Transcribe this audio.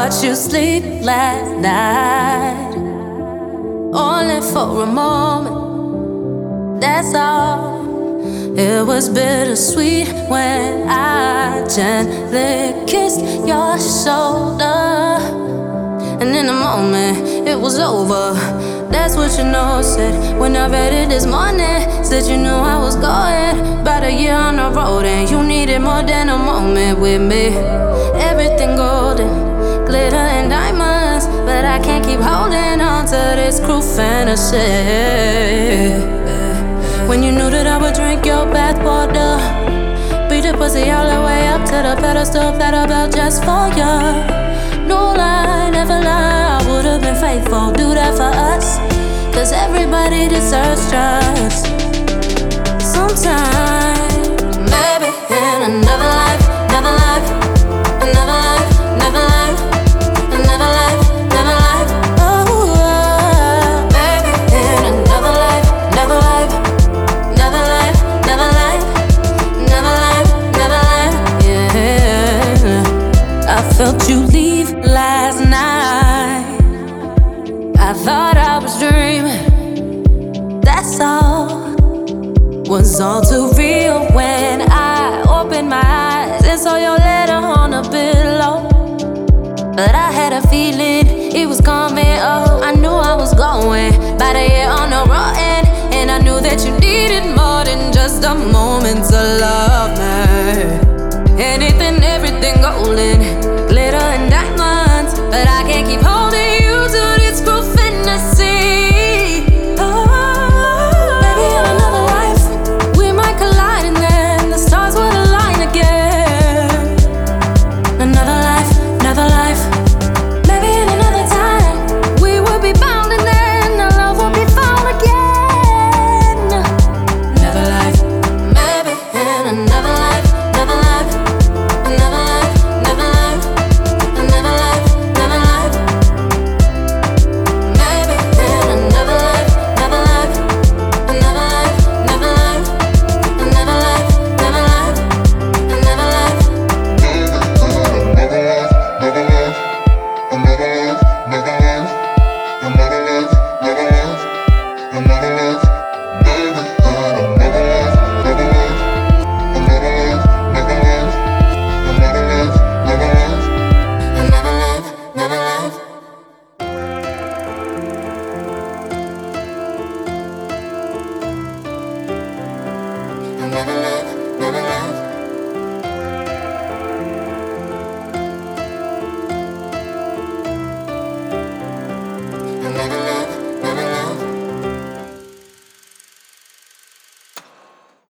watched you sleep last night, only for a moment, that's all. It was bittersweet when I gently kissed your shoulder, and in a moment it was over. That's what you know. Said when I read it this morning, said you knew I was going. About a year on the road and you needed more than a moment with me. Everything golden, glitter and diamonds, but I can't keep holding on to this cruel fantasy. When you knew that I would drink your bathwater, beat the pussy all the way up to the pedestal that I built just for you. No lie, never lie, I would've been faithful. Do that for us, cause everybody deserves trust. Sometime, maybe in another life, another life, another life, another life, another life, another life. Oh, maybe in another life, another life, another life, another life, another life, another life. Yeah, I felt you leave last night. I thought I was dreaming, that's all. Was all too real when I opened my eyes and saw your letter on the pillow. But I had a feeling it was coming. Oh, I knew I was going by the year on the road, and I knew that you needed more than just a moment to love me. Anything, everything golden, glitter and diamonds, but I can't keep holding you to this cruel fantasy. Oh, maybe in another life we might collide and then the stars will align again. Another life, another life. Maybe in another time we will be bound and then our love will be found again. Another life, maybe in another life, another life, another life, another life, another life, another life. Maybe in another life, another life, another life, another life, another life, another life, another life. Another life, another life. Another life.